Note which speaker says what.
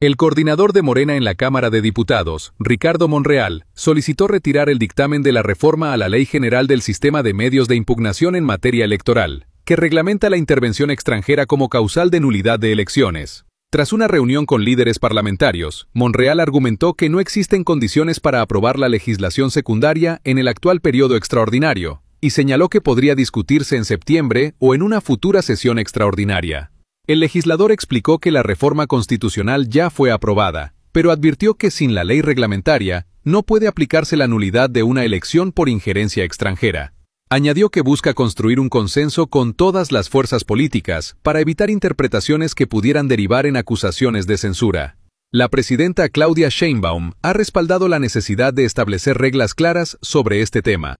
Speaker 1: El coordinador de Morena en la Cámara de Diputados, Ricardo Monreal, solicitó retirar el dictamen de la reforma a la Ley General del Sistema de Medios de Impugnación en materia electoral, que reglamenta la intervención extranjera como causal de nulidad de elecciones. Tras una reunión con líderes parlamentarios, Monreal argumentó que no existen condiciones para aprobar la legislación secundaria en el actual periodo extraordinario, y señaló que podría discutirse en septiembre o en una futura sesión extraordinaria. El legislador explicó que la reforma constitucional ya fue aprobada, pero advirtió que sin la ley reglamentaria no puede aplicarse la nulidad de una elección por injerencia extranjera. Añadió que busca construir un consenso con todas las fuerzas políticas para evitar interpretaciones que pudieran derivar en acusaciones de censura. La presidenta Claudia Sheinbaum ha respaldado la necesidad de establecer reglas claras sobre este tema.